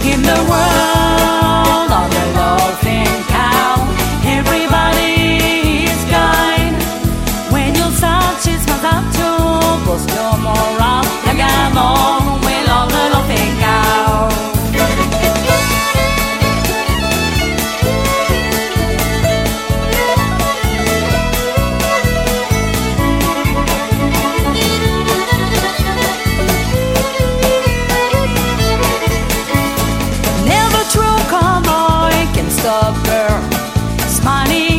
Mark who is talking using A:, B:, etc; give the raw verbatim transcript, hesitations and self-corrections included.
A: In the world of the laughing cow, everybody is kind. When you touch his mouth up to boost your morale, you get on with all the laughing cow. Never true cowboy can stop her. Smiling